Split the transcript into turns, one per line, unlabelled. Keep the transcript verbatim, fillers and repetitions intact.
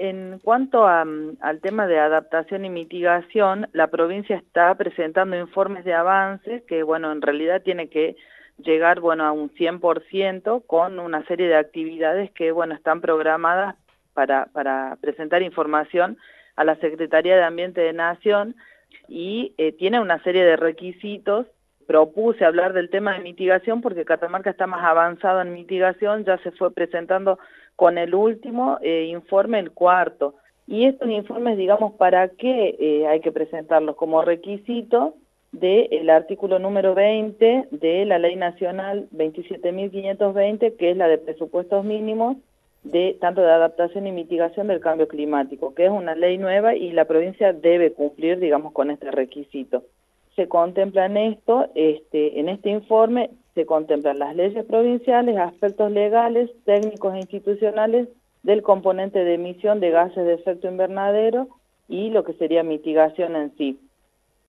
En cuanto a, al tema de adaptación y mitigación, la provincia está presentando informes de avances que, bueno, en realidad tiene que llegar, bueno, a un cien por ciento con una serie de actividades que, bueno, están programadas para, para presentar información a la Secretaría de Ambiente de Nación y eh, tiene una serie de requisitos. Propuse hablar del tema de mitigación porque Catamarca está más avanzado en mitigación, ya se fue presentando con el último eh, informe, el cuarto. Y estos informes, digamos, ¿para qué eh, hay que presentarlos? Como requisito del artículo número veinte de la Ley Nacional veintisiete mil quinientos veinte, que es la de presupuestos mínimos, de tanto de adaptación y mitigación del cambio climático, que es una ley nueva y la provincia debe cumplir, digamos, con este requisito. Se contempla en esto, este, en este informe, se contemplan las leyes provinciales, aspectos legales, técnicos e institucionales del componente de emisión de gases de efecto invernadero y lo que sería mitigación en sí.